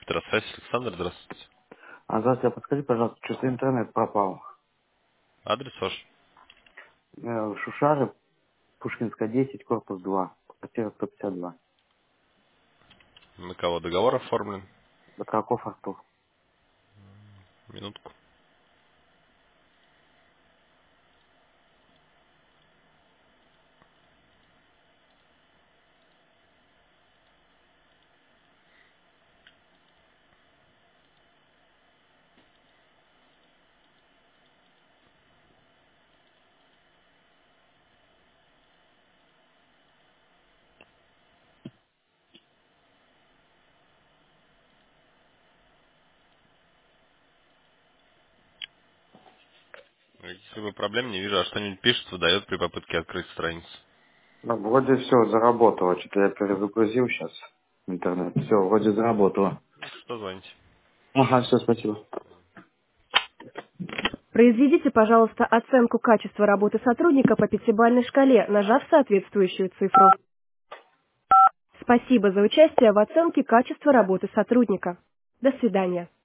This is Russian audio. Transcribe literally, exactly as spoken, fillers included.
Электросвязь, Александр, здравствуйте. А здравствуйте, а подскажи, пожалуйста, что-то интернет пропал. Адрес ваш? Э, в Шушары, Пушкинская, десять, корпус два, квартира сто пятьдесят два. На кого договор оформлен? Батраков, Артур. Минутку. Никаких проблем не вижу, а что-нибудь пишет, выдает при попытке открыть страницу. Ну, вроде все заработало, что-то я перезагрузил сейчас интернет. Все, вроде заработало. Если что, звоните. Ага, все, спасибо. Произведите, пожалуйста, оценку качества работы сотрудника по пятибалльной шкале, нажав соответствующую цифру. Спасибо за участие в оценке качества работы сотрудника. До свидания.